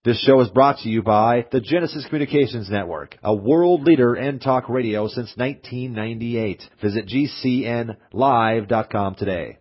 This show is brought to you by the Genesis Communications Network, a world leader in talk radio since 1998. Visit GCNlive.com today.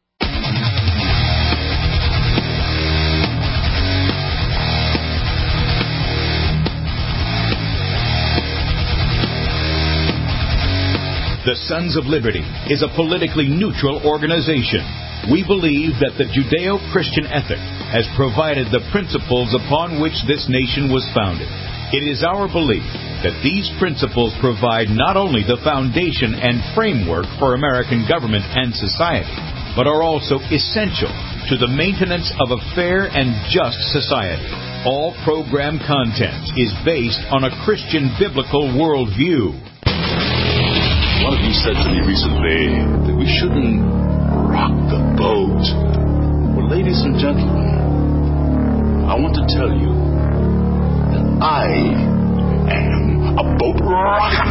The Sons of Liberty is a politically neutral organization. We believe that the Judeo-Christian ethic has provided the principles upon which this nation was founded. It is our belief that these principles provide not only the foundation and framework for American government and society, but are also essential to the maintenance of a fair and just society. All program content is based on a Christian biblical worldview. One of you said to me recently that we shouldn't rock the boat. Well, ladies and gentlemen, I want to tell you that I am a boat rocker.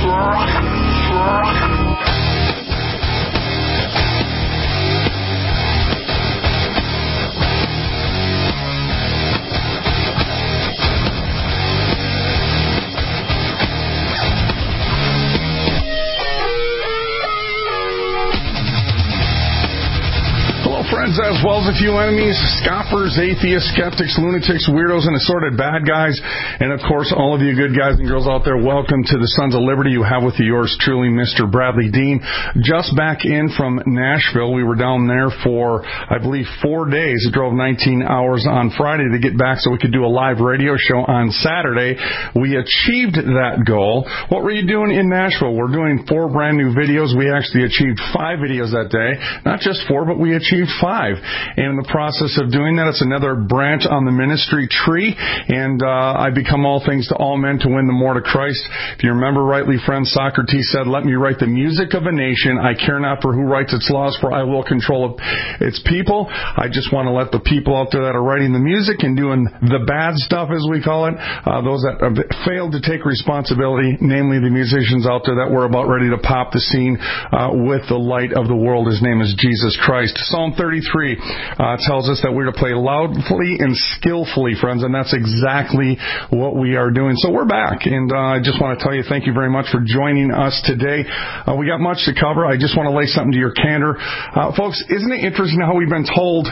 Friends, as well as a few enemies, scoffers, atheists, skeptics, lunatics, weirdos, and assorted bad guys. And, of course, all of you good guys and girls out there, welcome to the Sons of Liberty. You have with you yours truly, Mr. Bradley Dean. Just back in from Nashville. We were down there for, I believe, 4 days. We drove 19 hours on Friday to get back so we could do a live radio show on Saturday. We achieved that goal. What were you doing in Nashville? We're doing 4 brand new videos. We actually achieved 5 videos that day. Not just 4, but we achieved 5. And in the process of doing that, it's another branch on the ministry tree. And I become all things to all men to win the more to Christ. If you remember rightly, friends, Socrates said, "Let me write the music of a nation. I care not for who writes its laws, for I will control its people." I just want to let the people out there that are writing the music and doing the bad stuff, as we call it, those that have failed to take responsibility, namely the musicians out there that were about ready to pop the scene with the light of the world. His name is Jesus Christ. Psalm 33 tells us that we're to play loudly and skillfully, friends, and that's exactly what we are doing. So we're back, and I just want to tell you thank you very much for joining us today. We got much to cover. I just want to lay something to your candor. Folks, isn't it interesting how we've been told,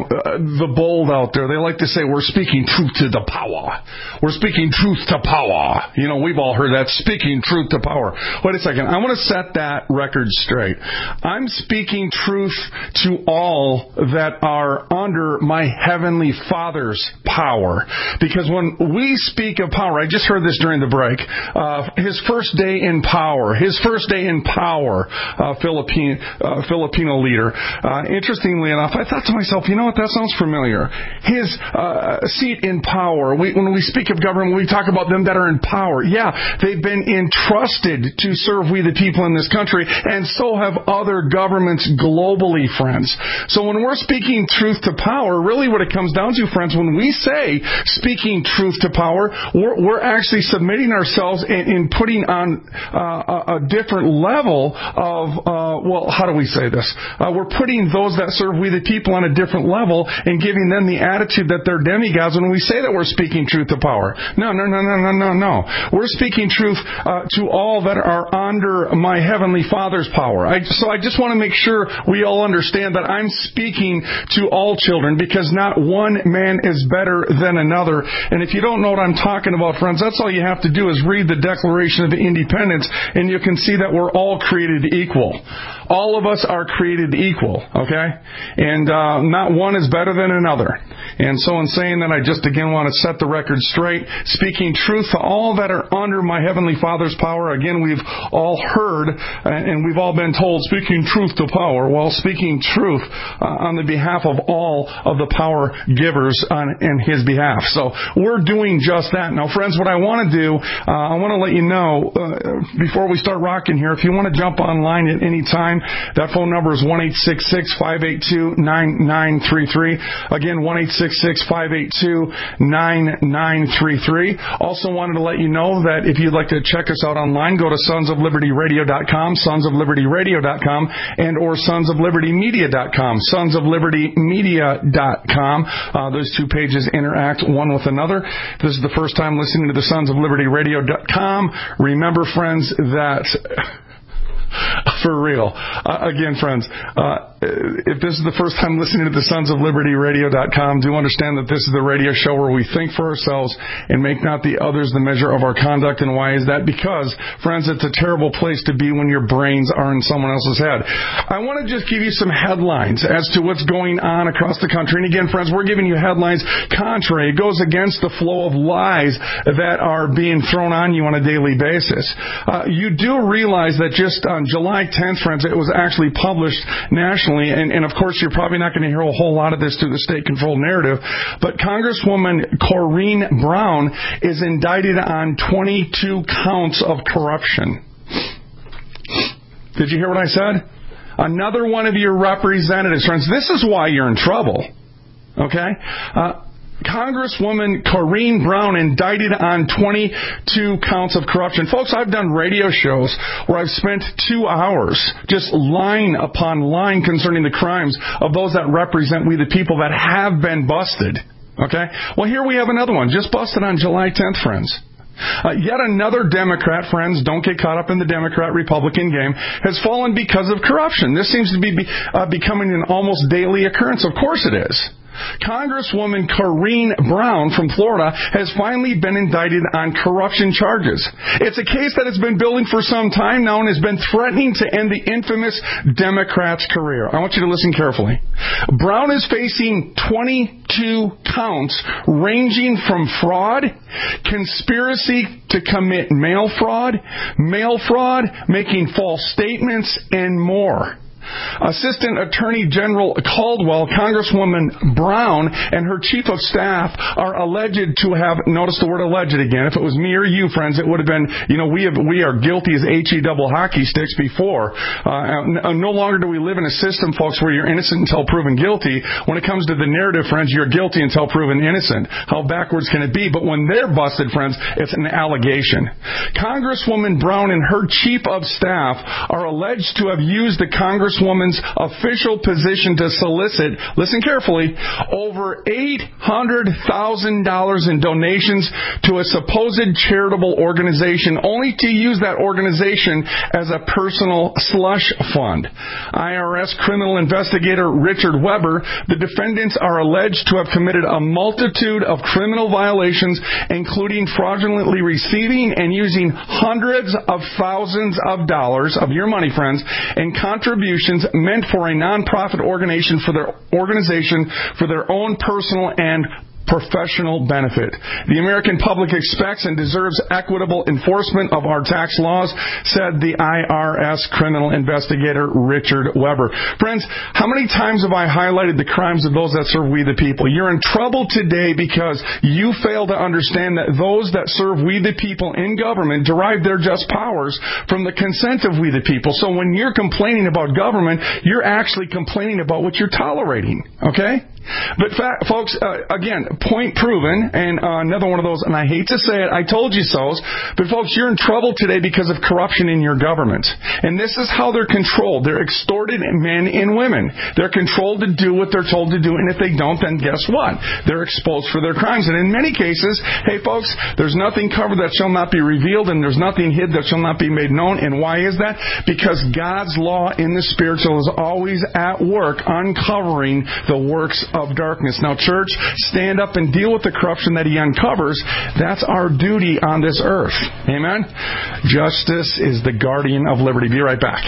the bold out there, they like to say we're speaking truth to the power. We're speaking truth to power. We've all heard that, speaking truth to power. Wait a second. I want to set that record straight. I'm speaking truth to all that are under my heavenly Father's power. Because when we speak of power, I just heard this during the break, his first day in power, Filipino leader. Interestingly enough, I thought to myself, you know what, that sounds familiar. His seat in power. When we speak of government, we talk about them that are in power. Yeah, they've been entrusted to serve we the people in this country, and so have other governments globally, friends. So when we're speaking truth to power, really what it comes down to, friends, when we say speaking truth to power, we're actually submitting ourselves and putting on a different level of, how do we say this? We're putting those that serve we the people on a different level and giving them the attitude that they're demigods when we say that we're speaking truth to power. No. We're speaking truth to all that are under my heavenly Father's power. So I just want to make sure we all understand that I'm speaking to all children, because not one man is better than another. And if you don't know what I'm talking about, friends, that's all you have to do is read the Declaration of Independence, and you can see that we're all created equal. All of us are created equal, okay? And not one is better than another. And so in saying that, I just again want to set the record straight, speaking truth to all that are under my heavenly Father's power. Again, we've all heard and we've all been told, speaking truth to power. Well, speaking truth on the behalf of all of the power givers in His behalf. So we're doing just that. Now, friends, what I want to do, I want to let you know, before we start rocking here, if you want to jump online at any time, that phone number is 1-866-582-9933. Again, 1-866-582-9933. Also wanted to let you know that if you'd like to check us out online, go to sonsoflibertyradio.com, sonsoflibertyradio.com, and or sonsoflibertymedia.com, sonsoflibertymedia.com. sonsoflibertymedia.com. Those two pages interact one with another. If this is the first time listening to the sonsoflibertyradio.com, remember, friends, that... For real. Again, friends, if this is the first time listening to the sonsoflibertyradio.com, do understand that this is the radio show where we think for ourselves and make not the others the measure of our conduct. And why is that? Because, friends, it's a terrible place to be when your brains are in someone else's head. I want to just give you some headlines as to what's going on across the country. And again, friends, we're giving you headlines contrary. It goes against the flow of lies that are being thrown on you on a daily basis. You do realize that just on July 10th, friends, it was actually published nationally, and of course you're probably not going to hear a whole lot of this through the state-controlled narrative, but Congresswoman Corrine Brown is indicted on 22 counts of corruption. Did you hear what I said? Another one of your representatives, friends, this is why you're in trouble, okay? Congresswoman Corrine Brown indicted on 22 counts of corruption. Folks, I've done radio shows where I've spent 2 hours just line upon line concerning the crimes of those that represent we the people that have been busted. Okay? Well, here we have another one, just busted on July 10th, friends. Yet another Democrat, friends, don't get caught up in the Democrat-Republican game, has fallen because of corruption. This seems to be becoming an almost daily occurrence. Of course it is. Congresswoman Corrine Brown from Florida has finally been indicted on corruption charges. It's a case that has been building for some time now and has been threatening to end the infamous Democrat's career. I want you to listen carefully. Brown is facing 22 counts ranging from fraud, conspiracy to commit mail fraud, making false statements, and more. Assistant Attorney General Caldwell, Congresswoman Brown, and her Chief of Staff are alleged to have, notice the word alleged again, if it was me or you, friends, it would have been, we are guilty as HE double hockey sticks before. No longer do we live in a system, folks, where you're innocent until proven guilty. When it comes to the narrative, friends, you're guilty until proven innocent. How backwards can it be? But when they're busted, friends, it's an allegation. Congresswoman Brown and her Chief of Staff are alleged to have used the Congresswoman's official position to solicit, listen carefully, over $800,000 in donations to a supposed charitable organization, only to use that organization as a personal slush fund. IRS criminal investigator Richard Weber, the defendants are alleged to have committed a multitude of criminal violations, including fraudulently receiving and using hundreds of thousands of dollars of your money, friends, in contributions meant for a nonprofit organization for their own personal and professional benefit. The American public expects and deserves equitable enforcement of our tax laws, said the IRS criminal investigator Richard Weber. Friends, how many times have I highlighted the crimes of those that serve we the people? You're in trouble today because you fail to understand that those that serve we the people in government derive their just powers from the consent of we the people. So when you're complaining about government, you're actually complaining about what you're tolerating. Okay? But folks, again, point proven, and another one of those, and I hate to say it, I told you so's, but folks, you're in trouble today because of corruption in your government. And this is how they're controlled. They're extorted men and women. They're controlled to do what they're told to do, and if they don't, then guess what? They're exposed for their crimes. And in many cases, hey folks, there's nothing covered that shall not be revealed, and there's nothing hid that shall not be made known. And why is that? Because God's law in the spiritual is always at work uncovering the works of darkness. Now, church, stand up and deal with the corruption that He uncovers. That's our duty on this earth. Amen? Justice is the guardian of liberty. Be right back.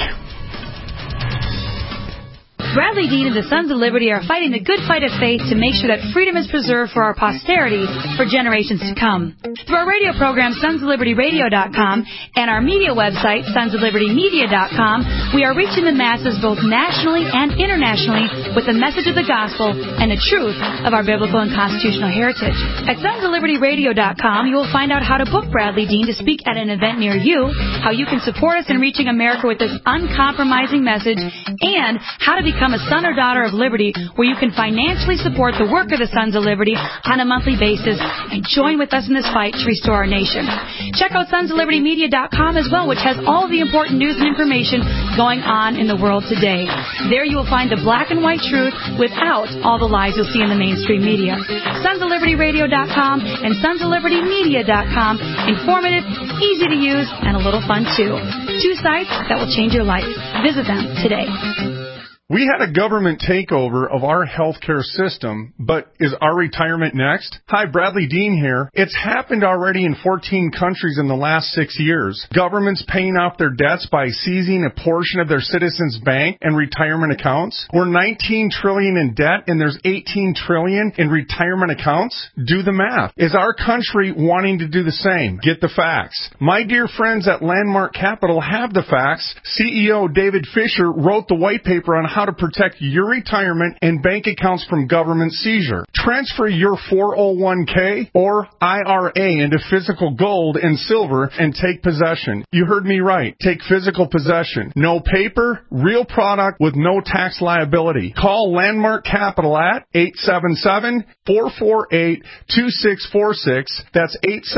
Bradley Dean and the Sons of Liberty are fighting the good fight of faith to make sure that freedom is preserved for our posterity for generations to come. Through our radio program, sonsoflibertyradio.com, and our media website, sonsoflibertymedia.com, we are reaching the masses both nationally and internationally with the message of the gospel and the truth of our biblical and constitutional heritage. At sonsoflibertyradio.com, you will find out how to book Bradley Dean to speak at an event near you, how you can support us in reaching America with this uncompromising message, and how to become become a son or daughter of Liberty, where you can financially support the work of the Sons of Liberty on a monthly basis and join with us in this fight to restore our nation. Check out sonsoflibertymedia.com as well, which has all of the important news and information going on in the world today. There you will find the black and white truth without all the lies you'll see in the mainstream media. sonsoflibertyradio.com and sonsoflibertymedia.com. Informative, easy to use, and a little fun too. 2 sites that will change your life. Visit them today. We had a government takeover of our healthcare system, but is our retirement next? Hi, Bradley Dean here. It's happened already in 14 countries in the last 6 years. Governments paying off their debts by seizing a portion of their citizens' bank and retirement accounts. We're $19 trillion in debt and there's $18 trillion in retirement accounts. Do the math. Is our country wanting to do the same? Get the facts. My dear friends at Landmark Capital have the facts. CEO David Fisher wrote the white paper on how to protect your retirement and bank accounts from government seizure. Transfer your 401k or IRA into physical gold and silver and take possession. You heard me right. Take physical possession. No paper, real product with no tax liability. Call Landmark Capital at 877-448-2646. That's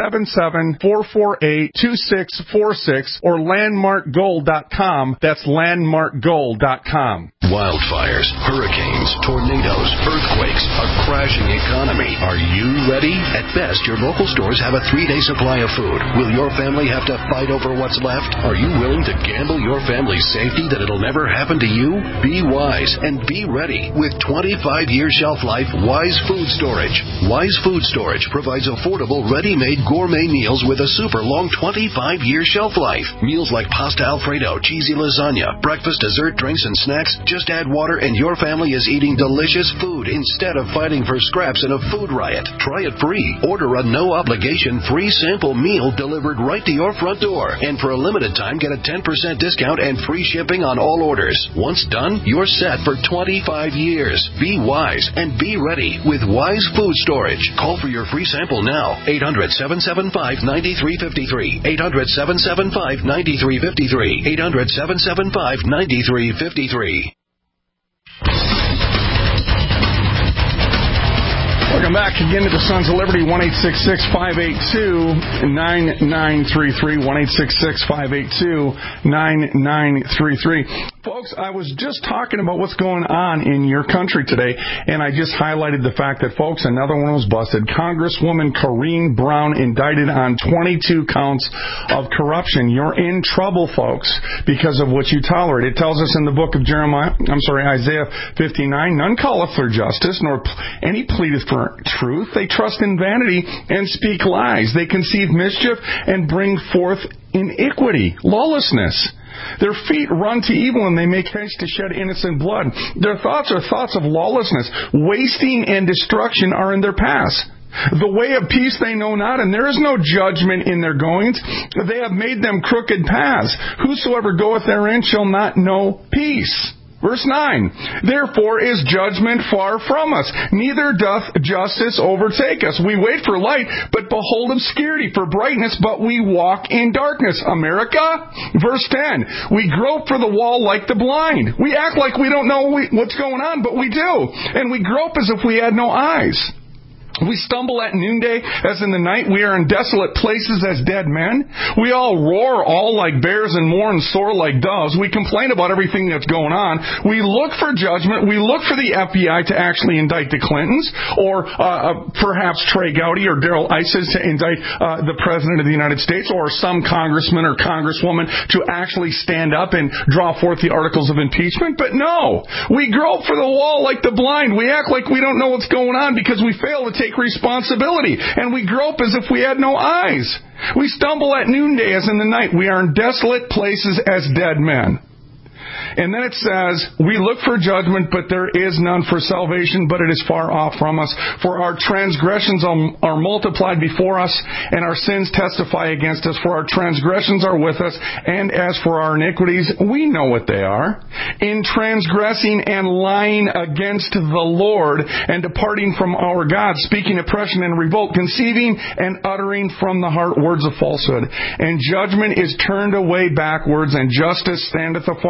877-448-2646 or landmarkgold.com. That's landmarkgold.com. Wildfires, hurricanes, tornadoes, earthquakes, a crashing economy. Are you ready? At best, your local stores have a 3-day supply of food. Will your family have to fight over what's left? Are you willing to gamble your family's safety that it'll never happen to you? Be wise and be ready. With 25-year shelf life, Wise Food Storage. Wise Food Storage provides affordable, ready-made gourmet meals with a super long 25-year shelf life. Meals like pasta Alfredo, cheesy lasagna, breakfast, dessert, drinks, and snacks. Just add water and your family is eating delicious food instead of fighting for scraps in a food riot. Try it free. Order a no-obligation free sample meal delivered right to your front door. And for a limited time, get a 10% discount and free shipping on all orders. Once done, you're set for 25 years. Be wise and be ready with Wise Food Storage. Call for your free sample now. 800-775-9353. 800-775-9353. 800-775-9353. Welcome back again to the Sons of Liberty, 1-866-582-9933, 1-866-582-9933. Folks, I was just talking about what's going on in your country today, and I just highlighted the fact that, folks, another one was busted. Congresswoman Corrine Brown indicted on 22 counts of corruption. You're in trouble, folks, because of what you tolerate. It tells us in the book of Isaiah 59, none calleth for justice, nor any pleadeth for truth. They trust in vanity and speak lies. They conceive mischief and bring forth iniquity, lawlessness. Their feet run to evil, and they make haste to shed innocent blood. Their thoughts are thoughts of lawlessness. Wasting and destruction are in their paths. The way of peace they know not, and there is no judgment in their goings. They have made them crooked paths. Whosoever goeth therein shall not know peace. Verse 9, therefore is judgment far from us, neither doth justice overtake us. We wait for light, but behold obscurity, for brightness, but we walk in darkness. America? Verse 10, we grope for the wall like the blind. We act like we don't know what's going on, but we do. And we grope as if we had no eyes. We stumble at noonday as in the night. We are in desolate places as dead men. We all roar all like bears and mourn sore like doves. We complain about everything that's going on. We look for judgment. We look for the FBI to actually indict the Clintons, or perhaps Trey Gowdy or Darrell Issa to indict the President of the United States, or some congressman or congresswoman to actually stand up and draw forth the articles of impeachment. But no, we grope for the wall like the blind. We act like we don't know what's going on because we fail to take responsibility, and we grope as if we had no eyes. We stumble at noonday as in the night. We are in desolate places as dead men. And then it says, we look for judgment, but there is none, for salvation, but it is far off from us. For our transgressions are multiplied before us, and our sins testify against us. For our transgressions are with us, and as for our iniquities, we know what they are. In transgressing and lying against the Lord, and departing from our God, speaking oppression and revolt, conceiving and uttering from the heart words of falsehood. And judgment is turned away backwards, and justice standeth afar off.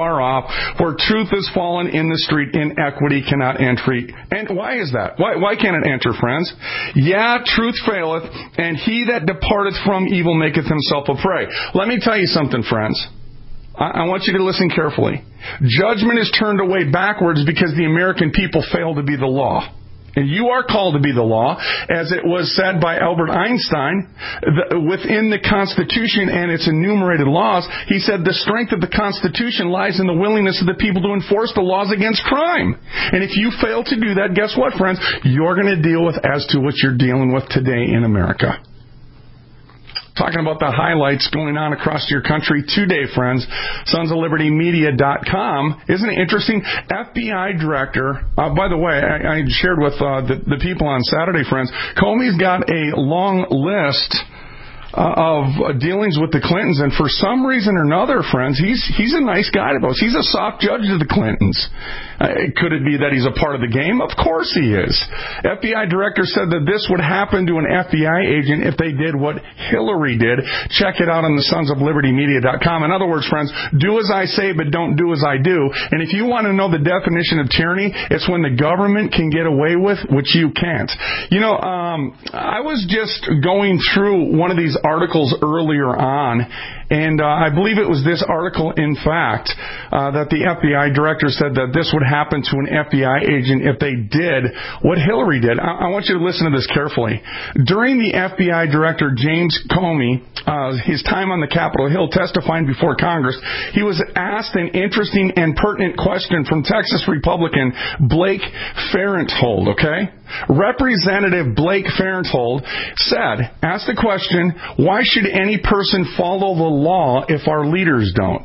Where truth is fallen in the street, inequity cannot enter. And why is that? Why can't it enter, friends? Yeah, truth faileth, and he that departeth from evil maketh himself a prey. Let me tell you something, friends. I want you to listen carefully. Judgment is turned away backwards because the American people fail to be the law. And you are called to be the law, as it was said by Albert Einstein, within the Constitution and its enumerated laws. He said the strength of the Constitution lies in the willingness of the people to enforce the laws against crime. And if you fail to do that, guess what, friends? You're going to deal with as to what you're dealing with today in America. Talking about the highlights going on across your country today, friends. SonsOfLibertyMedia.com. Isn't it interesting? FBI director, by the way, I shared with the people on Saturday, friends, Comey's got a long list of dealings with the Clintons, and for some reason or another, friends, he's a nice guy to those. He's a soft judge to the Clintons. Could it be that he's a part of the game? Of course he is. FBI director said that this would happen to an FBI agent if they did what Hillary did. Check it out on the SonsOfLibertyMedia.com. In other words, friends, do as I say, but don't do as I do. And if you want to know the definition of tyranny, it's when the government can get away with what you can't. You know, I was just going through one of these articles earlier on, and I believe it was this article, in fact, that the FBI director said that this would happen to an FBI agent if they did what Hillary did. I want you to listen to this carefully. During the FBI director James Comey, his time on the Capitol Hill testifying before Congress, he was asked an interesting and pertinent question from Texas Republican Blake Farenthold, okay? Representative Blake Farenthold asked the question, why should any person follow the law if our leaders don't?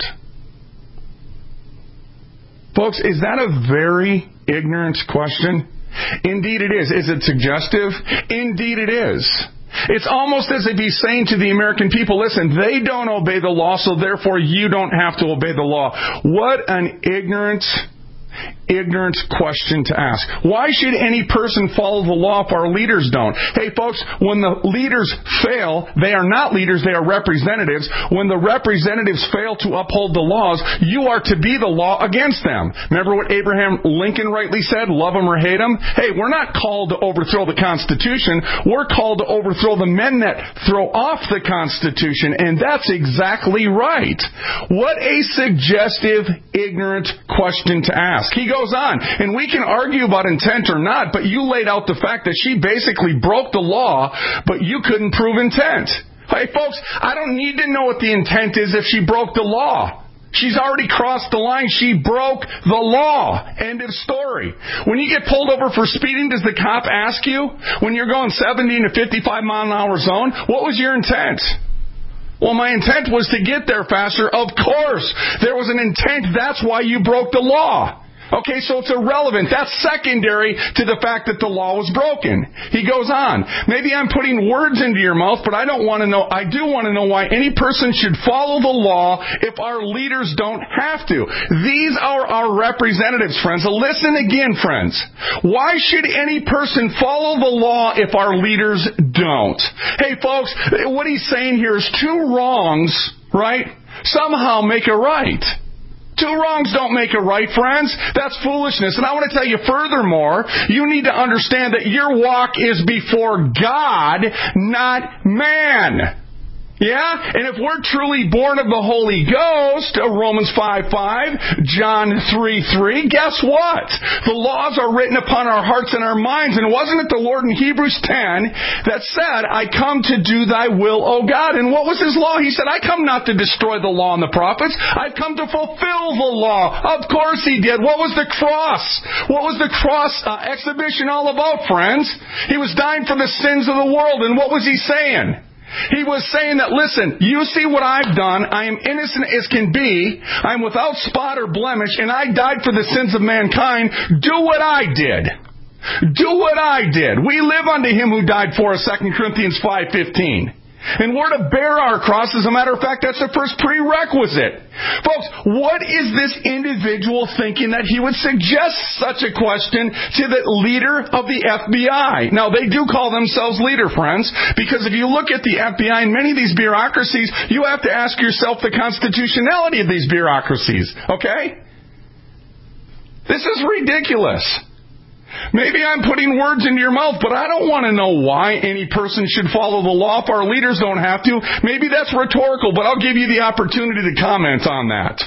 Folks, is that a very ignorant question? Indeed it is. Is it suggestive? Indeed it is. It's almost as if he's saying to the American people, listen, they don't obey the law, so therefore you don't have to obey the law. What an ignorant question to ask. Why should any person follow the law if our leaders don't? Hey, folks, when the leaders fail, they are not leaders, they are representatives. When the representatives fail to uphold the laws, you are to be the law against them. Remember what Abraham Lincoln rightly said, love them or hate them? Hey, we're not called to overthrow the Constitution. We're called to overthrow the men that throw off the Constitution, and that's exactly right. What a suggestive, ignorant question to ask. He goes on, and we can argue about intent or not, but you laid out the fact that she basically broke the law, but you couldn't prove intent. Hey, folks, I don't need to know what the intent is if she broke the law. She's already crossed the line. She broke the law. End of story. When you get pulled over for speeding, does the cop ask you, when you're going 70 to 55 mile an hour zone, what was your intent? Well, my intent was to get there faster. Of course. There was an intent. That's why you broke the law. Okay, so it's irrelevant. That's secondary to the fact that the law was broken. He goes on. Maybe I'm putting words into your mouth, but I do want to know why any person should follow the law if our leaders don't have to. These are our representatives, friends. Listen again, friends. Why should any person follow the law if our leaders don't? Hey, folks, what he's saying here is two wrongs, right, somehow make a right. Two wrongs don't make a right, friends. That's foolishness. And I want to tell you furthermore, you need to understand that your walk is before God, not man. Yeah? And if we're truly born of the Holy Ghost, Romans 5:5, John 3:3, guess what? The laws are written upon our hearts and our minds. And wasn't it the Lord in Hebrews 10 that said, I come to do thy will, O God? And what was his law? He said, I come not to destroy the law and the prophets. I've come to fulfill the law. Of course he did. What was the cross? What was the cross exhibition all about, friends? He was dying for the sins of the world. And what was he saying? He was saying that, listen, you see what I've done. I am innocent as can be. I'm without spot or blemish, and I died for the sins of mankind. Do what I did. Do what I did. We live unto him who died for us, 2 Corinthians 5:15. And we're to bear our cross. As a matter of fact, that's the first prerequisite. Folks, what is this individual thinking that he would suggest such a question to the leader of the FBI? Now, they do call themselves leader, friends, because if you look at the FBI and many of these bureaucracies, you have to ask yourself the constitutionality of these bureaucracies, okay? This is ridiculous. Maybe I'm putting words into your mouth, but I don't want to know why any person should follow the law if our leaders don't have to. Maybe that's rhetorical, but I'll give you the opportunity to comment on that.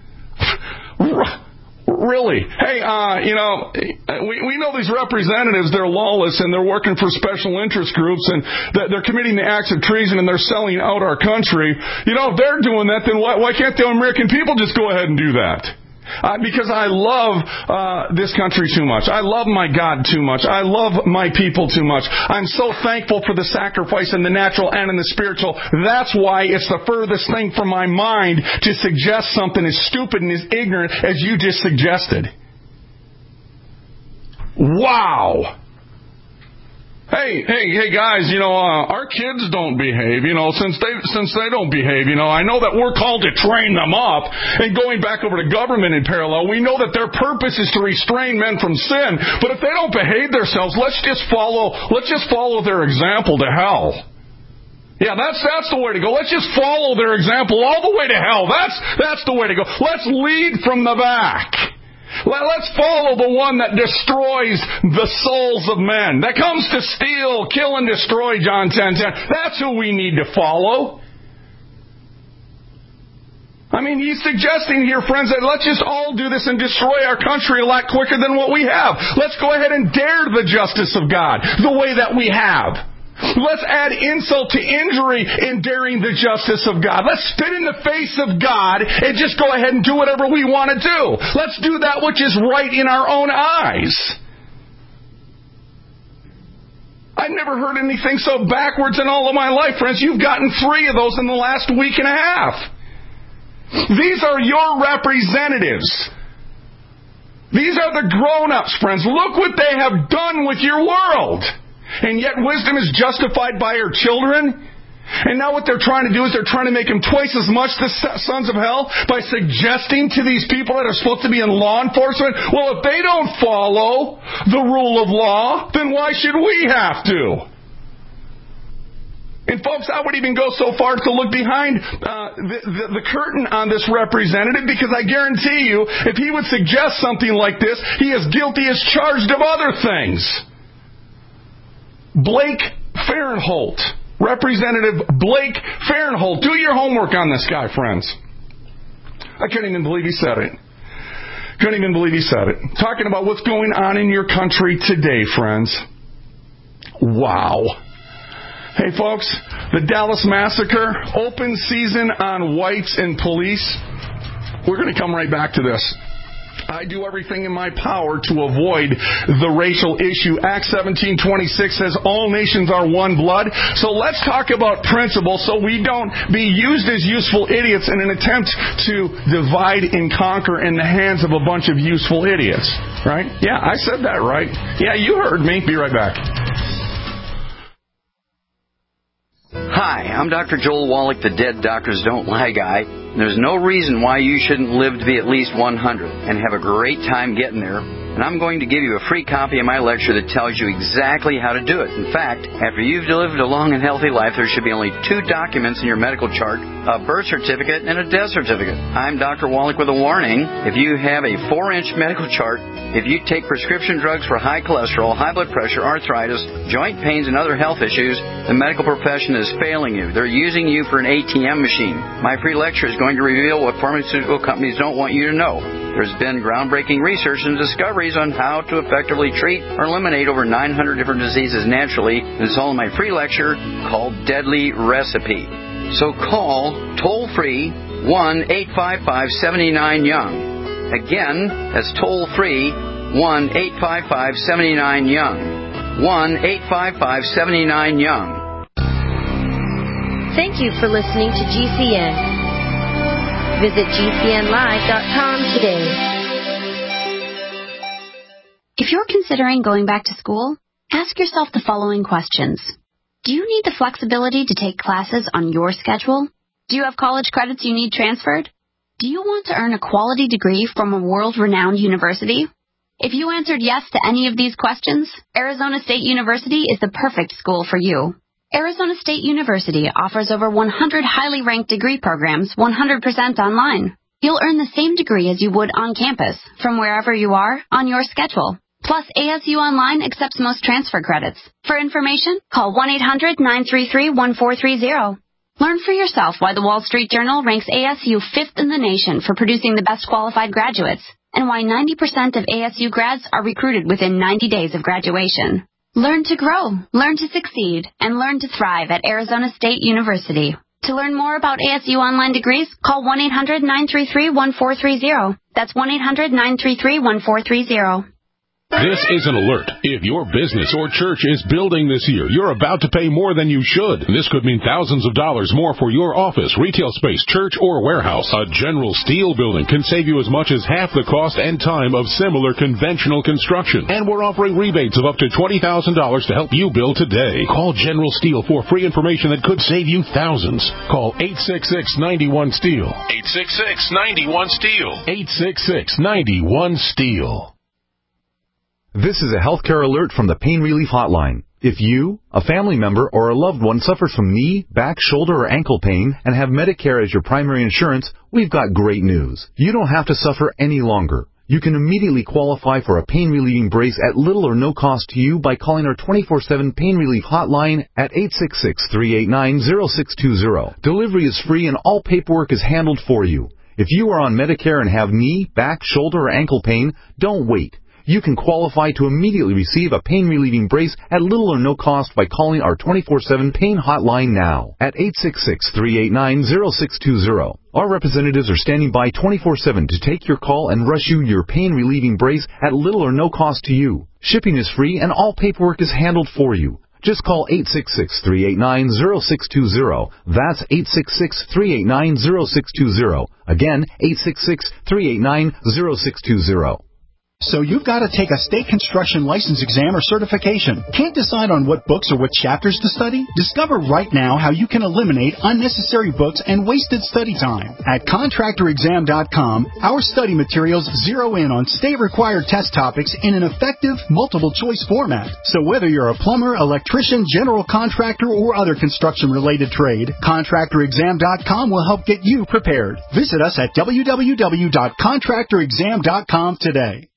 Really? Hey, we know these representatives, they're lawless and they're working for special interest groups and they're committing the acts of treason and they're selling out our country. If they're doing that, then why can't the American people just go ahead and do that? Because I love this country too much. I love my God too much. I love my people too much. I'm so thankful for the sacrifice in the natural and in the spiritual. That's why it's the furthest thing from my mind to suggest something as stupid and as ignorant as you just suggested. Wow! Hey guys, our kids don't behave, since they don't behave, I know that we're called to train them up, and going back over to government in parallel, we know that their purpose is to restrain men from sin, but if they don't behave themselves, let's just follow their example to hell. Yeah, that's the way to go. Let's just follow their example all the way to hell. That's the way to go. Let's lead from the back. Let's follow the one that destroys the souls of men. That comes to steal, kill, and destroy, John 10:10. That's who we need to follow. He's suggesting here, friends, that let's just all do this and destroy our country a lot quicker than what we have. Let's go ahead and dare the justice of God the way that we have. Let's add insult to injury in daring the justice of God. Let's spit in the face of God and just go ahead and do whatever we want to do. Let's do that which is right in our own eyes. I've never heard anything so backwards in all of my life, friends. You've gotten 3 of those in the last week and a half. These are your representatives. These are the grown-ups, friends. Look what they have done with your world. And yet wisdom is justified by her children. And now what they're trying to do is they're trying to make them twice as much the sons of hell by suggesting to these people that are supposed to be in law enforcement, well, if they don't follow the rule of law, then why should we have to? And folks, I would even go so far as to look behind the curtain on this representative, because I guarantee you, if he would suggest something like this, he is guilty as charged of other things. Blake Farenthold. Representative Blake Farenthold. Do your homework on this guy, friends. I couldn't even believe he said it. Talking about what's going on in your country today, friends. Wow. Hey, folks, the Dallas Massacre, open season on whites and police. We're going to come right back to this. I do everything in my power to avoid the racial issue. Acts 17:26 says all nations are one blood. So let's talk about principles so we don't be used as useful idiots in an attempt to divide and conquer in the hands of a bunch of useful idiots. Right? Yeah, I said that right. Yeah, you heard me. Be right back. Hi, I'm Dr. Joel Wallach, the Dead Doctors Don't Lie guy. There's no reason why you shouldn't live to be at least 100 and have a great time getting there. And I'm going to give you a free copy of my lecture that tells you exactly how to do it. In fact, after you've lived a long and healthy life, there should be only 2 documents in your medical chart, a birth certificate and a death certificate. I'm Dr. Wallach with a warning. If you have a 4-inch medical chart, if you take prescription drugs for high cholesterol, high blood pressure, arthritis, joint pains, and other health issues, the medical profession is failing you. They're using you for an ATM machine. My free lecture is going to reveal what pharmaceutical companies don't want you to know. There's been groundbreaking research and discoveries on how to effectively treat or eliminate over 900 different diseases naturally. It's all in my free lecture called Deadly Recipe. So call toll-free 1-855-79-YOUNG. Again, that's toll-free 1-855-79-YOUNG. 1-855-79-YOUNG. Thank you for listening to GCN. Visit GCNlive.com today. If you're considering going back to school, ask yourself the following questions. Do you need the flexibility to take classes on your schedule? Do you have college credits you need transferred? Do you want to earn a quality degree from a world-renowned university? If you answered yes to any of these questions, Arizona State University is the perfect school for you. Arizona State University offers over 100 highly ranked degree programs 100% online. You'll earn the same degree as you would on campus, from wherever you are, on your schedule. Plus, ASU Online accepts most transfer credits. For information, call 1-800-933-1430. Learn for yourself why the Wall Street Journal ranks ASU 5th in the nation for producing the best qualified graduates, and why 90% of ASU grads are recruited within 90 days of graduation. Learn to grow, learn to succeed, and learn to thrive at Arizona State University. To learn more about ASU Online degrees, call 1-800-933-1430. That's 1-800-933-1430. This is an alert. If your business or church is building this year, you're about to pay more than you should. This could mean thousands of dollars more for your office, retail space, church, or warehouse. A General Steel building can save you as much as half the cost and time of similar conventional construction. And we're offering rebates of up to $20,000 to help you build today. Call General Steel for free information that could save you thousands. Call 866-91-STEEL. 866-91-STEEL. 866-91-STEEL. This is a healthcare alert from the Pain Relief Hotline. If you, a family member, or a loved one suffers from knee, back, shoulder, or ankle pain and have Medicare as your primary insurance, we've got great news. You don't have to suffer any longer. You can immediately qualify for a pain-relieving brace at little or no cost to you by calling our 24/7 Pain Relief Hotline at 866-389-0620. Delivery is free and all paperwork is handled for you. If you are on Medicare and have knee, back, shoulder, or ankle pain, don't wait. You can qualify to immediately receive a pain-relieving brace at little or no cost by calling our 24/7 Pain Hotline now at 866-389-0620. Our representatives are standing by 24/7 to take your call and rush you your pain-relieving brace at little or no cost to you. Shipping is free and all paperwork is handled for you. Just call 866-389-0620. That's 866-389-0620. Again, 866-389-0620. So you've got to take a state construction license exam or certification. Can't decide on what books or what chapters to study? Discover right now how you can eliminate unnecessary books and wasted study time. At ContractorExam.com, our study materials zero in on state-required test topics in an effective, multiple-choice format. So whether you're a plumber, electrician, general contractor, or other construction-related trade, ContractorExam.com will help get you prepared. Visit us at www.ContractorExam.com today.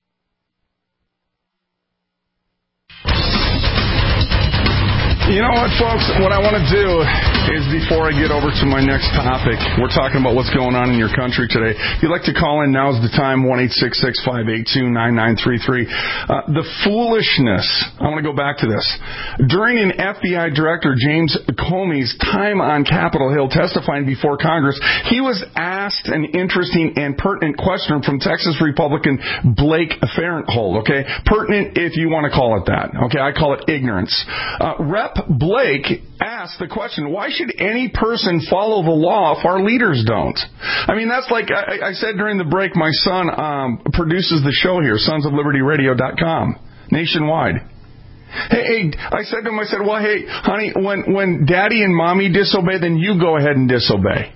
You know what, folks? What I want to do is, before I get over to my next topic, we're talking about what's going on in your country today. If you'd like to call in, now's the time, 1-866-582-9933. The foolishness, I want to go back to this. During an FBI Director James Comey's time on Capitol Hill testifying before Congress, he was asked an interesting and pertinent question from Texas Republican Blake Farenthold, okay? Pertinent if you want to call it that, okay? I call it ignorance. Rep. Blake asked the question, why should any person follow the law if our leaders don't? I mean, that's like I said during the break, my son produces the show here, sonsoflibertyradio.com, nationwide. Hey, I said to him, well, hey, honey, when daddy and mommy disobey, then you go ahead and disobey.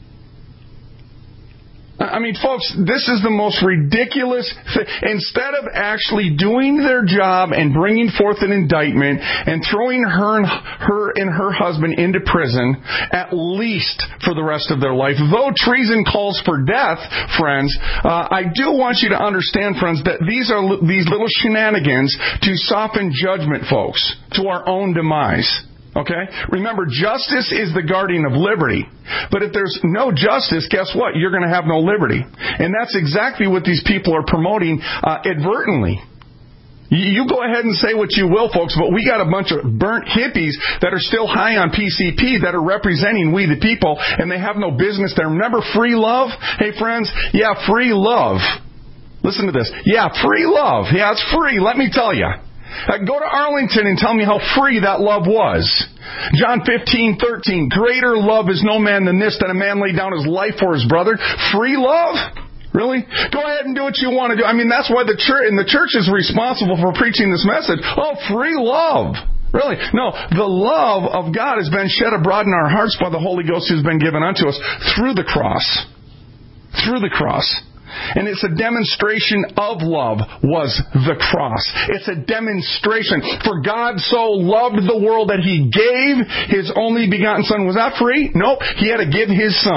I mean, folks, this is the most ridiculous thing. Instead of actually doing their job and bringing forth an indictment and throwing her and her husband into prison, at least for the rest of their life, though treason calls for death, friends, I do want you to understand, friends, that these are these little shenanigans to soften judgment, folks, to our own demise. Okay? Remember, justice is the guardian of liberty. But if there's no justice, guess what? You're going to have no liberty. And that's exactly what these people are promoting advertently. You go ahead and say what you will, folks, but we got a bunch of burnt hippies that are still high on PCP that are representing we the people, and they have no business there. Remember free love? Hey, friends, yeah, free love. Listen to this. Yeah, free love. Yeah, it's free, let me tell you. Go to Arlington and tell me how free that love was. John 15:13. Greater love is no man than this, that a man lay down his life for his brother. Free love? Really? Go ahead and do what you want to do. I mean, that's why the church is responsible for preaching this message. Oh, free love. Really? No, the love of God has been shed abroad in our hearts by the Holy Ghost who's been given unto us through the cross. Through the cross. And it's a demonstration of love was the cross. It's a demonstration. For God so loved the world that He gave His only begotten Son. Was that free? Nope. He had to give His Son.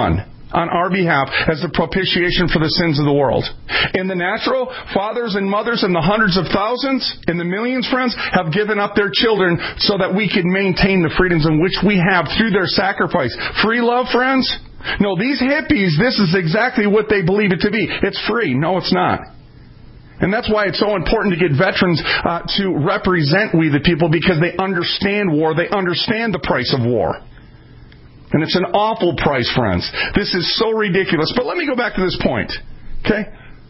on our behalf as the propitiation for the sins of the world. In the natural, fathers and mothers in the hundreds of thousands, in the millions, friends, have given up their children so that we can maintain the freedoms in which we have through their sacrifice. Free love, friends? No, these hippies, this is exactly what they believe it to be. It's free. No, it's not. And that's why it's so important to get veterans to represent we the people, because they understand war. They understand the price of war. And it's an awful price, friends. This is so ridiculous. But let me go back to this point. Okay?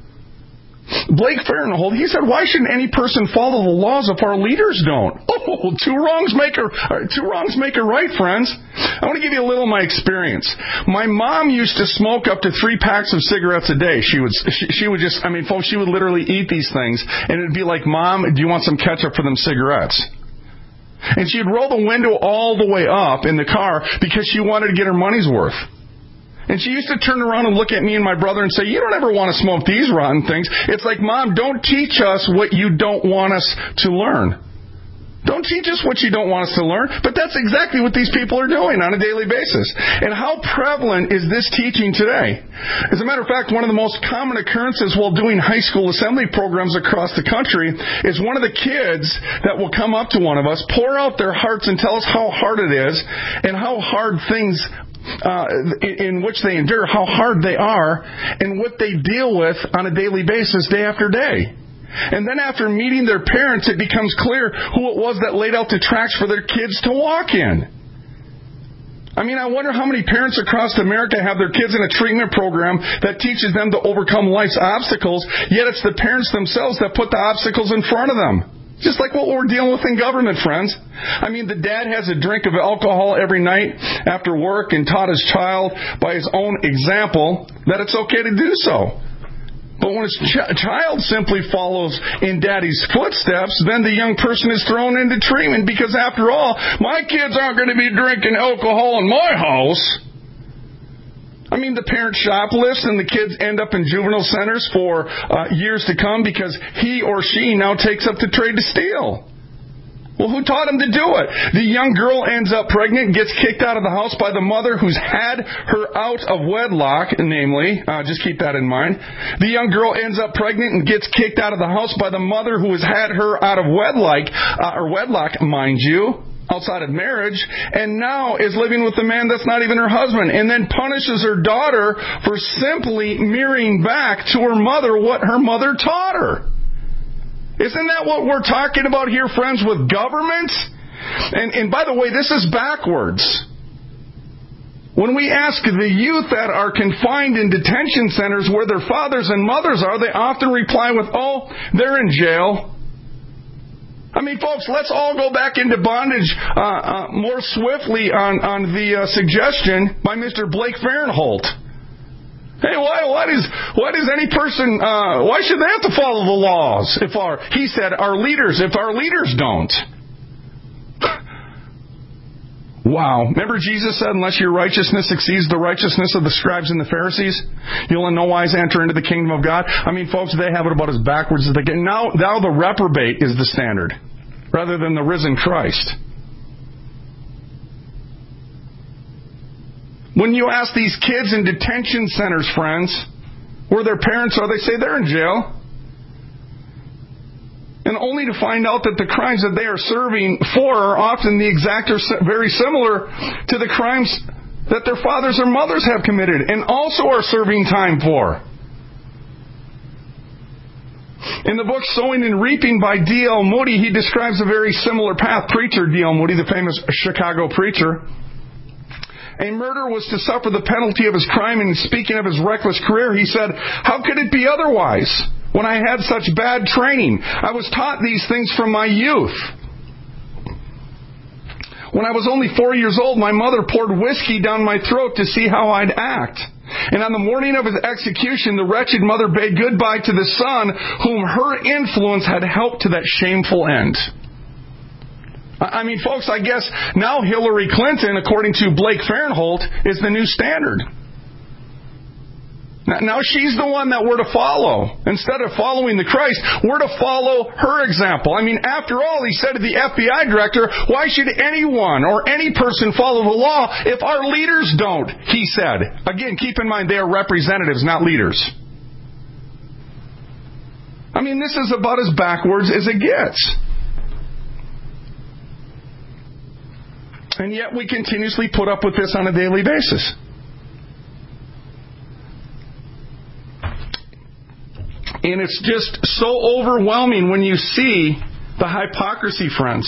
Blake Farenthold, he said, why shouldn't any person follow the laws if our leaders don't? Oh, two wrongs make a right, friends. I want to give you a little of my experience. My mom used to smoke up to 3 packs of cigarettes a day. She would just, folks, she would literally eat these things, and it would be like, Mom, do you want some ketchup for them cigarettes? And she'd roll the window all the way up in the car because she wanted to get her money's worth. And she used to turn around and look at me and my brother and say, you don't ever want to smoke these rotten things. It's like, Mom, don't teach us what you don't want us to learn. Don't teach us what you don't want us to learn. But that's exactly what these people are doing on a daily basis. And how prevalent is this teaching today? As a matter of fact, one of the most common occurrences while doing high school assembly programs across the country is one of the kids that will come up to one of us, pour out their hearts and tell us how hard it is and how hard things in which they endure, how hard they are, and what they deal with on a daily basis, day after day. And then after meeting their parents, it becomes clear who it was that laid out the tracks for their kids to walk in. I wonder how many parents across America have their kids in a treatment program that teaches them to overcome life's obstacles, yet it's the parents themselves that put the obstacles in front of them. Just like what we're dealing with in government, friends. The dad has a drink of alcohol every night after work and taught his child by his own example that it's okay to do so. But when his child simply follows in daddy's footsteps, then the young person is thrown into treatment because, after all, my kids aren't going to be drinking alcohol in my house. The parent shoplifts and the kids end up in juvenile centers for years to come because he or she now takes up the trade to steal. Well, who taught him to do it? The young girl ends up pregnant and gets kicked out of the house by the mother who's had her out of wedlock, namely, just keep that in mind. The young girl ends up pregnant and gets kicked out of the house by the mother who has had her out of wedlock, mind you, outside of marriage, and now is living with a man that's not even her husband, and then punishes her daughter for simply mirroring back to her mother what her mother taught her. Isn't that what we're talking about here, friends, with government? And by the way, this is backwards. When we ask the youth that are confined in detention centers where their fathers and mothers are, they often reply with, oh, they're in jail. Folks, let's all go back into bondage more swiftly on the suggestion by Mr. Blake Farenthold. Hey, why does any person, why should they have to follow the laws if our leaders don't? Wow. Remember Jesus said, unless your righteousness exceeds the righteousness of the scribes and the Pharisees, you'll in no wise enter into the kingdom of God. Folks, they have it about as backwards as they get. Now the reprobate is the standard, rather than the risen Christ. When you ask these kids in detention centers, friends, where their parents are, they say they're in jail. And only to find out that the crimes that they are serving for are often the exact or very similar to the crimes that their fathers or mothers have committed and also are serving time for. In the book Sowing and Reaping by D.L. Moody, he describes a very similar path. Preacher D.L. Moody, the famous Chicago preacher. A murderer was to suffer the penalty of his crime, and speaking of his reckless career, he said, how could it be otherwise when I had such bad training? I was taught these things from my youth. When I was only 4 years old, my mother poured whiskey down my throat to see how I'd act. And on the morning of his execution, the wretched mother bade goodbye to the son whom her influence had helped to that shameful end. Folks, I guess now Hillary Clinton, according to Blake Farenthold, is the new standard. Now she's the one that we're to follow. Instead of following the Christ, we're to follow her example. I mean, after all, he said to the FBI director, why should anyone or any person follow the law if our leaders don't? He said. Again, keep in mind, they are representatives, not leaders. I mean, this is about as backwards as it gets. And yet we continuously put up with this on a daily basis. And it's just so overwhelming when you see the hypocrisy, friends.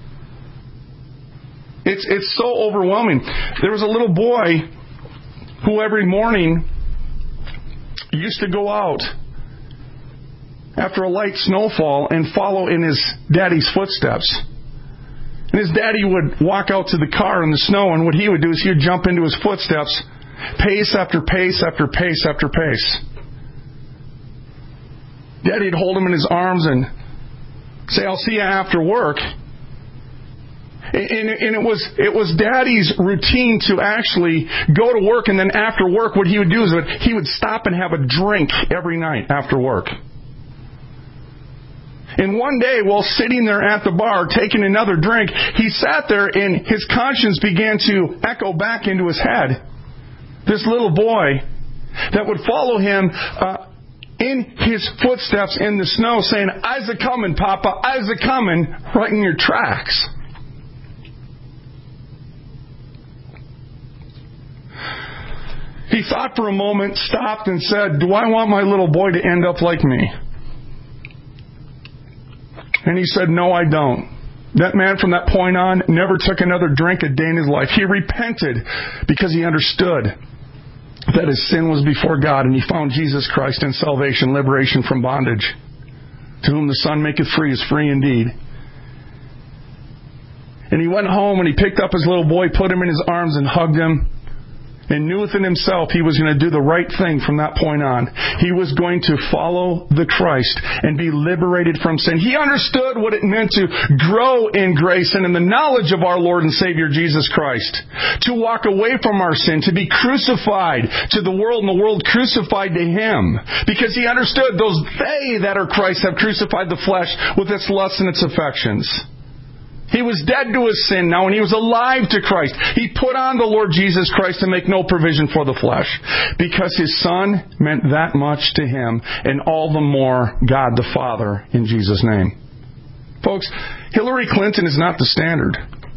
It's so overwhelming. There was a little boy who every morning used to go out after a light snowfall and follow in his daddy's footsteps. And his daddy would walk out to the car in the snow, and what he would do is he would jump into his footsteps, pace after pace after pace after pace. Daddy'd hold him in his arms and say, I'll see you after work. And it was Daddy's routine to actually go to work, and then after work what he would do is he would stop and have a drink every night after work. And one day, while sitting there at the bar taking another drink, he sat there and his conscience began to echo back into his head. This little boy that would follow him in his footsteps in the snow saying, I's a-comin', Papa, I's a-comin', right in your tracks. He thought for a moment, stopped and said, do I want my little boy to end up like me? And he said, no, I don't. That man from that point on never took another drink a day in his life. He repented because he understood that his sin was before God, and he found Jesus Christ in salvation, liberation from bondage. To whom the Son maketh free is free indeed. And he went home and he picked up his little boy, put him in his arms and hugged him, and knew within himself he was going to do the right thing from that point on. He was going to follow the Christ and be liberated from sin. He understood what it meant to grow in grace and in the knowledge of our Lord and Savior Jesus Christ. To walk away from our sin, to be crucified to the world and the world crucified to Him. Because he understood they that are Christ have crucified the flesh with its lusts and its affections. He was dead to his sin now, and he was alive to Christ. He put on the Lord Jesus Christ to make no provision for the flesh, because his Son meant that much to him, and all the more God the Father in Jesus' name. Folks, Hillary Clinton is not the standard.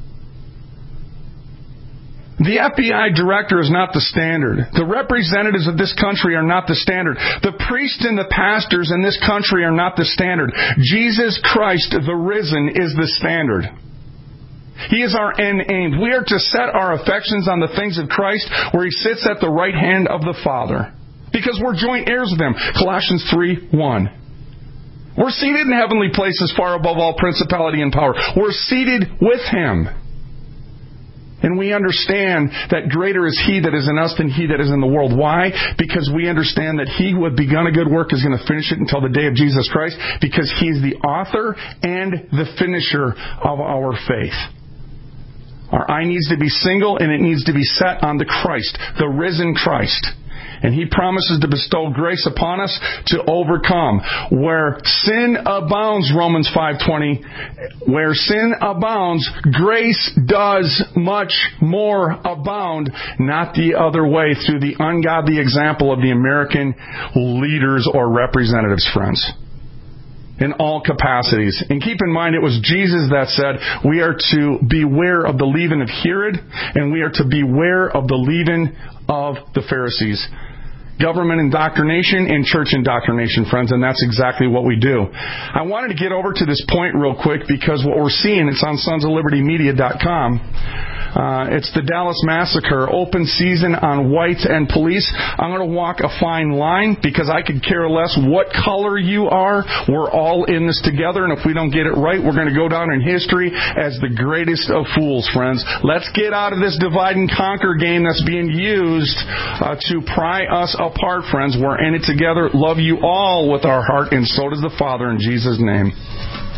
The FBI director is not the standard. The representatives of this country are not the standard. The priests and the pastors in this country are not the standard. Jesus Christ, the risen, is the standard. He is our end aim. We are to set our affections on the things of Christ, where He sits at the right hand of the Father, because we're joint heirs with Him. Colossians 3:1. We're seated in heavenly places far above all principality and power. We're seated with Him. And we understand that greater is He that is in us than he that is in the world. Why? Because we understand that He who had begun a good work is going to finish it until the day of Jesus Christ, because He is the author and the finisher of our faith. Our eye needs to be single, and it needs to be set on the Christ, the risen Christ. And He promises to bestow grace upon us to overcome. Where sin abounds, Romans 5:20, where sin abounds, grace does much more abound, not the other way, through the ungodly example of the American leaders or representatives, friends. In all capacities. And keep in mind, it was Jesus that said, we are to beware of the leaven of Herod, and we are to beware of the leaven of the Pharisees. Government indoctrination and church indoctrination, friends, and that's exactly what we do. I wanted to get over to this point real quick, because what we're seeing, it's on sonsoflibertymedia.com. It's the Dallas Massacre, open season on whites and police. I'm going to walk a fine line, because I could care less what color you are. We're all in this together, and if we don't get it right, we're going to go down in history as the greatest of fools, friends. Let's get out of this divide and conquer game that's being used to pry us apart, friends. We're in it together. Love you all with our heart, and so does the Father, in Jesus' name.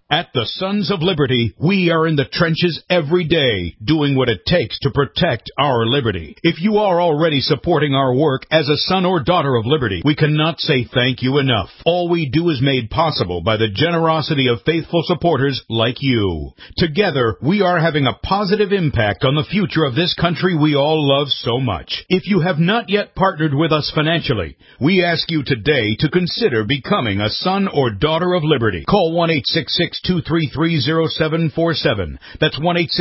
At the Sons of Liberty, we are in the trenches every day, doing what it takes to protect our liberty. If you are already supporting our work as a son or daughter of liberty, we cannot say thank you enough. All we do is made possible by the generosity of faithful supporters like you. Together, we are having a positive impact on the future of this country we all love so much. If you have not yet partnered with us financially, we ask you today to consider becoming a son or daughter of liberty. Call 1-866-233-0747. That's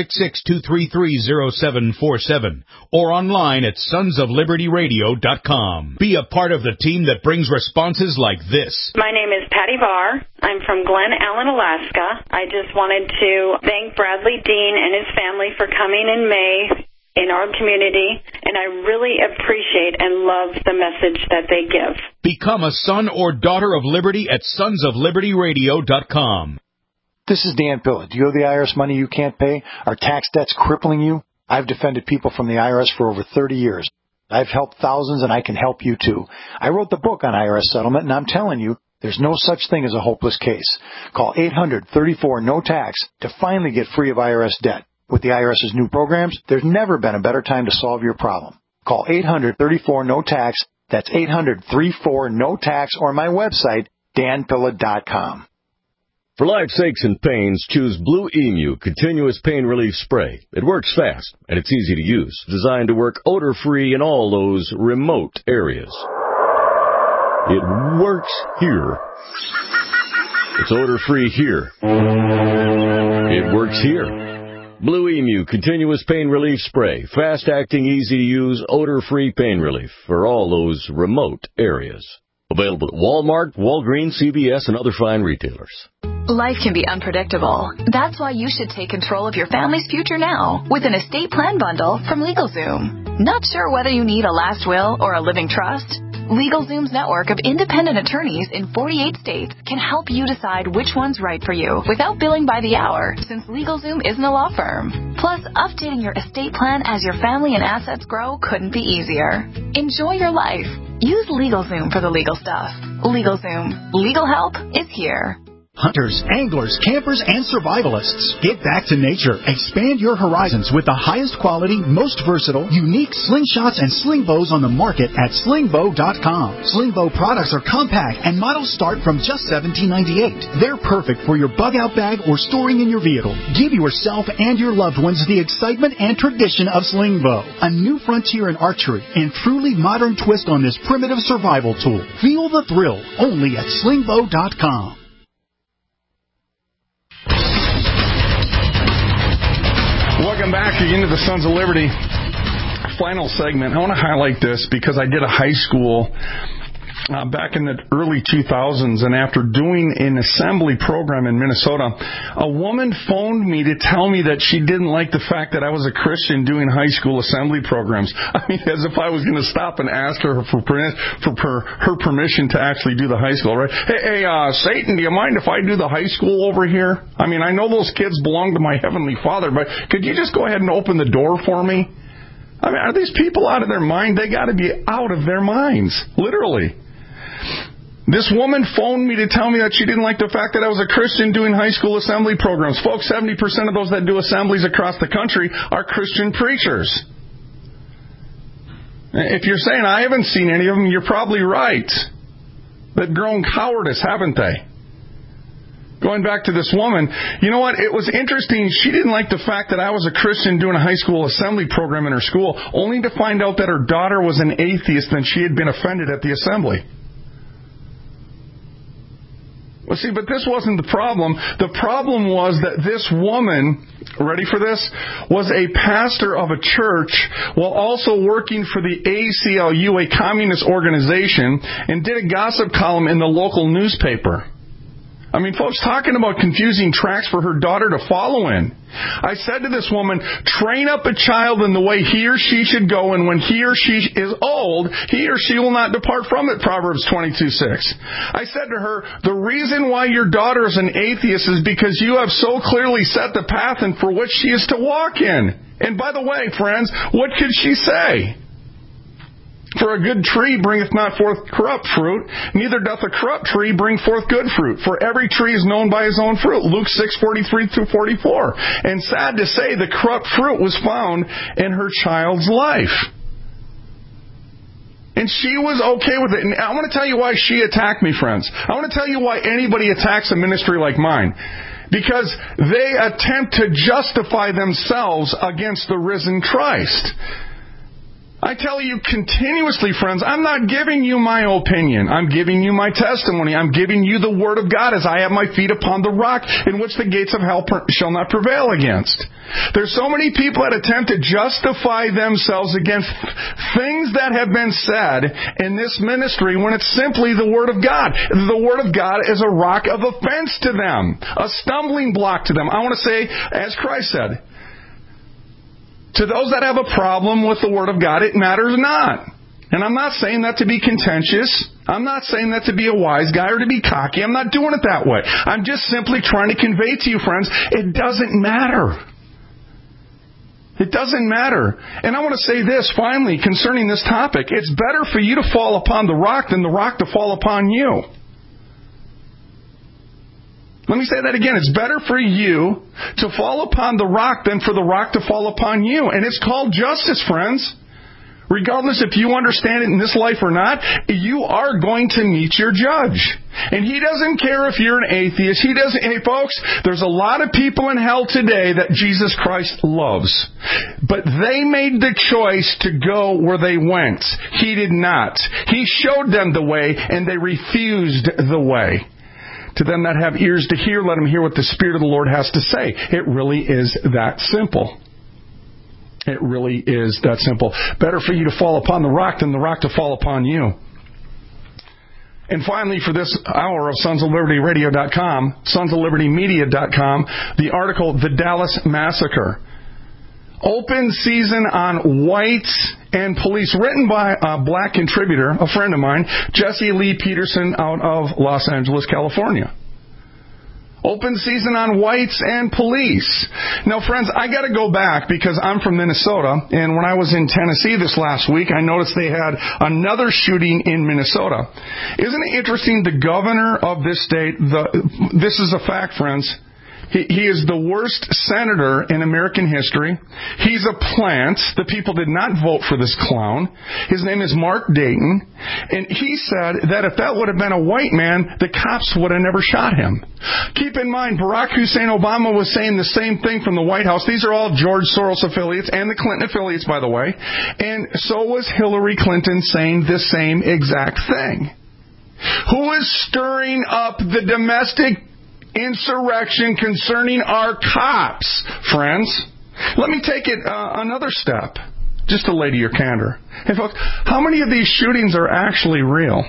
1-866-233-0747. Or online at sonsoflibertyradio.com. Be a part of the team that brings responses like this. My name is Patty Barr. I'm from Glen Allen, Alaska. I just wanted to thank Bradley Dean and his family for coming in May in our community, and I really appreciate and love the message that they give. Become a son or daughter of liberty at sonsoflibertyradio.com. This is Dan Pilla. Do you owe the IRS money you can't pay? Are tax debts crippling you? I've defended people from the IRS for over 30 years. I've helped thousands, and I can help you too. I wrote the book on IRS settlement, and I'm telling you, there's no such thing as a hopeless case. Call 800-34-NO-TAX to finally get free of IRS debt. With the IRS's new programs, there's never been a better time to solve your problem. Call 800-34-NO-TAX. That's 800-34-NO-TAX, or my website, danpilla.com. For life's aches and pains, choose Blue Emu Continuous Pain Relief Spray. It works fast, and it's easy to use, designed to work odor-free in all those remote areas. It works here. It's odor-free here. It works here. Blue Emu Continuous Pain Relief Spray. Fast-acting, easy-to-use, odor-free pain relief for all those remote areas. Available at Walmart, Walgreens, CVS, and other fine retailers. Life can be unpredictable. That's why you should take control of your family's future now with an estate plan bundle from LegalZoom. Not sure whether you need a last will or a living trust? LegalZoom's network of independent attorneys in 48 states can help you decide which one's right for you without billing by the hour, since LegalZoom isn't a law firm. Plus, updating your estate plan as your family and assets grow couldn't be easier. Enjoy your life. Use LegalZoom for the legal stuff. LegalZoom. Legal help is here. Hunters, anglers, campers, and survivalists. Get back to nature. Expand your horizons with the highest quality, most versatile, unique slingshots and sling bows on the market at slingbow.com. Slingbow products are compact and models start from just $17.98. They're perfect for your bug-out bag or storing in your vehicle. Give yourself and your loved ones the excitement and tradition of Slingbow, a new frontier in archery and truly modern twist on this primitive survival tool. Feel the thrill only at slingbow.com. Welcome back again to the Sons of Liberty. Final segment. I want to highlight this because I did a high school back in the early 2000s, and after doing an assembly program in Minnesota, a woman phoned me to tell me that she didn't like the fact that I was a Christian doing high school assembly programs. I mean, as if I was going to stop and ask her for her permission to actually do the high school, right? Hey, Satan, do you mind if I do the high school over here? I mean, I know those kids belong to my Heavenly Father, but could you just go ahead and open the door for me? I mean, are these people out of their mind? They got to be out of their minds, literally. This woman phoned me to tell me that she didn't like the fact that I was a Christian doing high school assembly programs. Folks, 70% of those that do assemblies across the country are Christian preachers. If you're saying I haven't seen any of them, you're probably right. They've grown cowardice, haven't they? Going back to this woman, you know what? It was interesting. She didn't like the fact that I was a Christian doing a high school assembly program in her school, only to find out that her daughter was an atheist and she had been offended at the assembly. Well, see, but this wasn't the problem. The problem was that this woman, ready for this, was a pastor of a church while also working for the ACLU, a communist organization, and did a gossip column in the local newspaper. I mean, folks, talking about confusing tracks for her daughter to follow in. I said to this woman, train up a child in the way he or she should go, and when he or she is old, he or she will not depart from it, Proverbs 22:6. I said to her, the reason why your daughter is an atheist is because you have so clearly set the path in for which she is to walk in. And by the way, friends, what could she say? For a good tree bringeth not forth corrupt fruit, neither doth a corrupt tree bring forth good fruit. For every tree is known by his own fruit. Luke 6:43-44. And sad to say, the corrupt fruit was found in her child's life. And she was okay with it. And I want to tell you why she attacked me, friends. I want to tell you why anybody attacks a ministry like mine. Because they attempt to justify themselves against the risen Christ. I tell you continuously, friends, I'm not giving you my opinion. I'm giving you my testimony. I'm giving you the Word of God as I have my feet upon the rock in which the gates of hell shall not prevail against. There's so many people that attempt to justify themselves against things that have been said in this ministry when it's simply the Word of God. The Word of God is a rock of offense to them, a stumbling block to them. I want to say, as Christ said, to those that have a problem with the Word of God, it matters not. And I'm not saying that to be contentious. I'm not saying that to be a wise guy or to be cocky. I'm not doing it that way. I'm just simply trying to convey to you, friends, it doesn't matter. It doesn't matter. And I want to say this, finally, concerning this topic. It's better for you to fall upon the rock than the rock to fall upon you. Let me say that again. It's better for you to fall upon the rock than for the rock to fall upon you. And it's called justice, friends. Regardless if you understand it in this life or not, you are going to meet your judge. And He doesn't care if you're an atheist. He doesn't. Hey, folks, there's a lot of people in hell today that Jesus Christ loves. But they made the choice to go where they went. He did not. He showed them the way, and they refused the way. To them that have ears to hear, let them hear what the Spirit of the Lord has to say. It really is that simple. It really is that simple. Better for you to fall upon the rock than the rock to fall upon you. And finally, for this hour of SonsOfLibertyRadio.com, SonsOfLibertyMedia.com, the article, The Dallas Massacre. Open season on whites and police, written by a black contributor, a friend of mine, Jesse Lee Peterson out of Los Angeles, California. Open season on whites and police. Now, friends, I got to go back because I'm from Minnesota, and when I was in Tennessee this last week, I noticed they had another shooting in Minnesota. Isn't it interesting? The governor of this state, this is a fact, friends. He is the worst senator in American history. He's a plant. The people did not vote for this clown. His name is Mark Dayton. And he said that if that would have been a white man, the cops would have never shot him. Keep in mind, Barack Hussein Obama was saying the same thing from the White House. These are all George Soros affiliates and the Clinton affiliates, by the way. And so was Hillary Clinton saying the same exact thing. Who is stirring up the domestic insurrection concerning our cops, friends? Let me take it another step, just to lay to your candor. Hey, folks, how many of these shootings are actually real?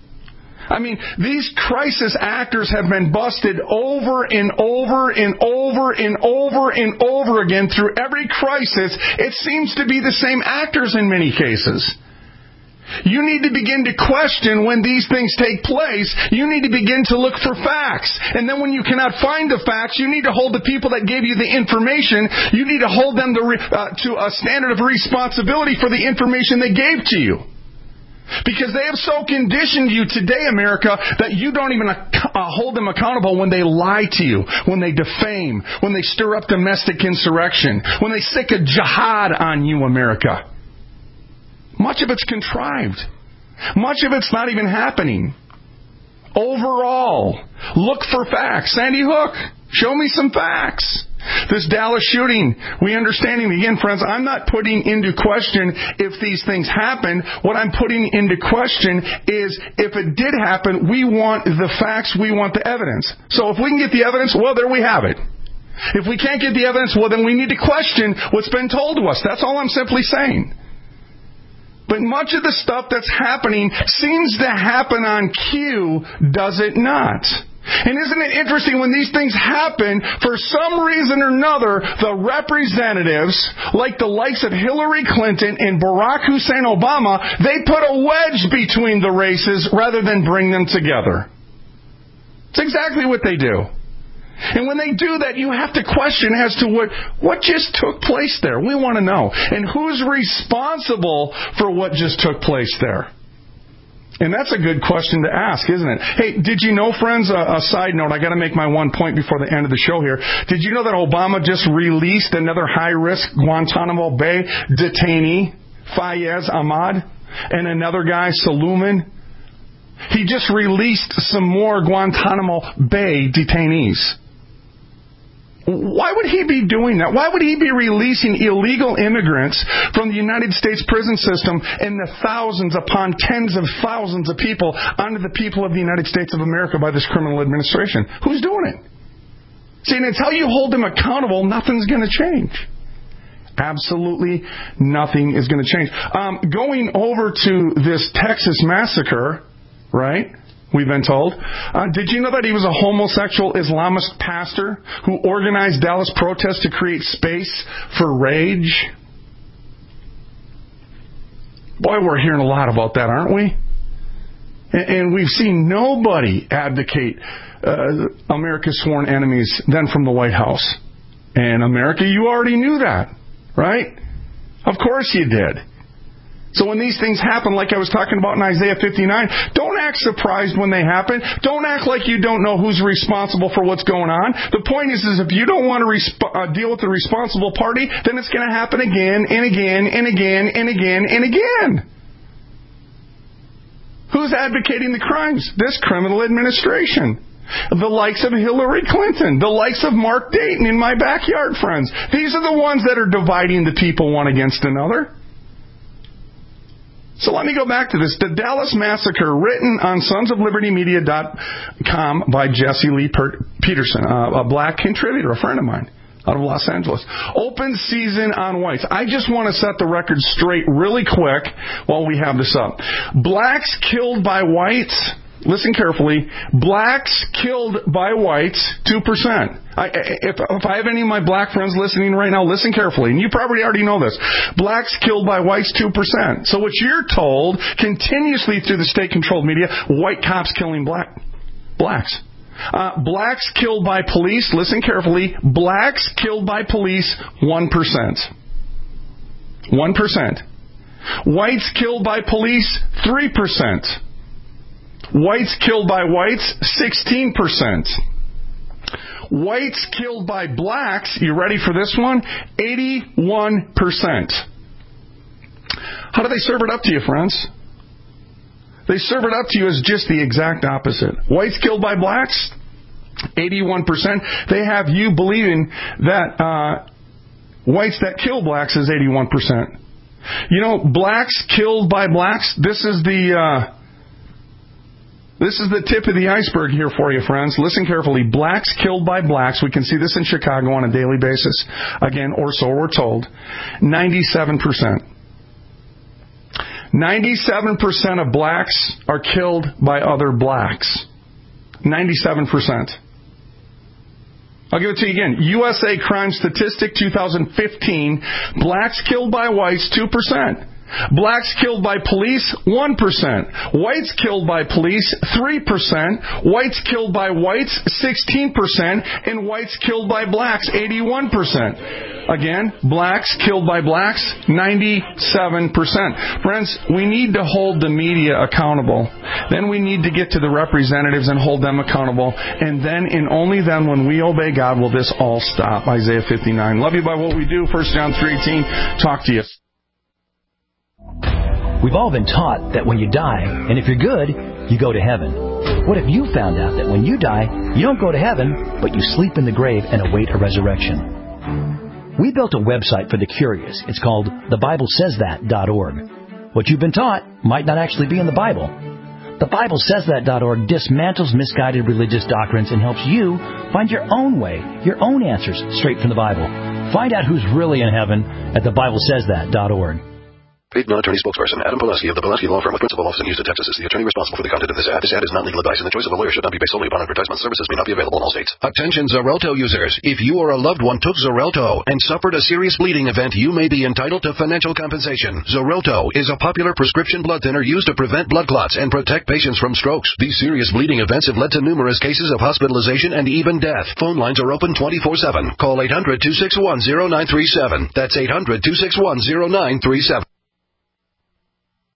I mean, these crisis actors have been busted over and over and over and over and over again through every crisis. It seems to be the same actors in many cases. You need to begin to question when these things take place. You need to begin to look for facts. And then when you cannot find the facts, you need to hold the people that gave you the information, you need to hold them to a standard of responsibility for the information they gave to you. Because they have so conditioned you today, America, that you don't even hold them accountable when they lie to you, when they defame, when they stir up domestic insurrection, when they sick a jihad on you, America. Much of it's contrived. Much of it's not even happening. Overall, look for facts. Sandy Hook, show me some facts. This Dallas shooting, we understanding, again, friends, I'm not putting into question if these things happen. What I'm putting into question is if it did happen, we want the facts, we want the evidence. So if we can get the evidence, well, there we have it. If we can't get the evidence, well, then we need to question what's been told to us. That's all I'm simply saying. But much of the stuff that's happening seems to happen on cue, does it not? And isn't it interesting when these things happen, for some reason or another, the representatives, like the likes of Hillary Clinton and Barack Hussein Obama, they put a wedge between the races rather than bring them together. It's exactly what they do. And when they do that, you have to question as to what just took place there. We want to know. And who's responsible for what just took place there? And that's a good question to ask, isn't it? Hey, did you know, friends, a side note, I got to make my one point before the end of the show here. Did you know that Obama just released another high-risk Guantanamo Bay detainee, Fayez Ahmad, and another guy, Suleiman? He just released some more Guantanamo Bay detainees. Why would he be doing that? Why would he be releasing illegal immigrants from the United States prison system and the thousands upon tens of thousands of people onto the people of the United States of America by this criminal administration? Who's doing it? See, and until you hold them accountable, nothing's going to change. Absolutely nothing is going to change. Going over to this Texas massacre, right? We've been told. Did you know that he was a homosexual Islamist pastor who organized Dallas protests to create space for rage? Boy, we're hearing a lot about that, aren't we? And we've seen nobody advocate America's sworn enemies than from the White House. And America, you already knew that, right? Of course you did. So when these things happen, like I was talking about in Isaiah 59, don't act surprised when they happen. Don't act like you don't know who's responsible for what's going on. The point is if you don't want to deal with the responsible party, then it's going to happen again and again and again and again and again. Who's advocating the crimes? This criminal administration. The likes of Hillary Clinton. The likes of Mark Dayton in my backyard, friends. These are the ones that are dividing the people one against another. So let me go back to this. The Dallas Massacre, written on sonsoflibertymedia.com by Jesse Lee Peterson, a black contributor, a friend of mine out of Los Angeles. Open season on whites. I just want to set the record straight really quick while we have this up. Blacks killed by whites. Listen carefully. Blacks killed by whites, 2%. If I have any of my black friends listening right now, listen carefully. And you probably already know this. Blacks killed by whites, 2%. So what you're told continuously through the state-controlled media, white cops killing blacks. Blacks killed by police, listen carefully. Blacks killed by police, 1%. 1%. Whites killed by police, 3%. Whites killed by whites, 16%. Whites killed by blacks, you ready for this one? 81%. How do they serve it up to you, friends? They serve it up to you as just the exact opposite. Whites killed by blacks, 81%. They have you believing that whites that kill blacks is 81%. You know, blacks killed by blacks, this is the tip of the iceberg here for you, friends. Listen carefully. Blacks killed by blacks. We can see this in Chicago on a daily basis. Again, or so we're told. 97%. 97% of blacks are killed by other blacks. 97%. I'll give it to you again. USA Crime Statistic 2015. Blacks killed by whites, 2%. Blacks killed by police, 1%. Whites killed by police, 3%. Whites killed by whites, 16%. And whites killed by blacks, 81%. Again, blacks killed by blacks, 97%. Friends, we need to hold the media accountable. Then we need to get to the representatives and hold them accountable. And then, and only then, when we obey God, will this all stop. Isaiah 59. Love you by what we do. 1 John 3:18. Talk to you. We've all been taught that when you die, and if you're good, you go to heaven. What if you found out that when you die, you don't go to heaven, but you sleep in the grave and await a resurrection? We built a website for the curious. It's called thebiblesaysthat.org. What you've been taught might not actually be in the Bible. Thebiblesaysthat.org dismantles misguided religious doctrines and helps you find your own way, your own answers straight from the Bible. Find out who's really in heaven at thebiblesaysthat.org. Paid non-attorney spokesperson Adam Pulaski of the Pulaski Law Firm with principal office in Houston, Texas is the attorney responsible for the content of this ad. This ad is not legal advice, and the choice of a lawyer should not be based solely upon advertisement. Services may not be available in all states. Attention Xarelto users. If you or a loved one took Xarelto and suffered a serious bleeding event, you may be entitled to financial compensation. Xarelto is a popular prescription blood thinner used to prevent blood clots and protect patients from strokes. These serious bleeding events have led to numerous cases of hospitalization and even death. Phone lines are open 24/7. Call 800-261-0937. That's 800-261-0937.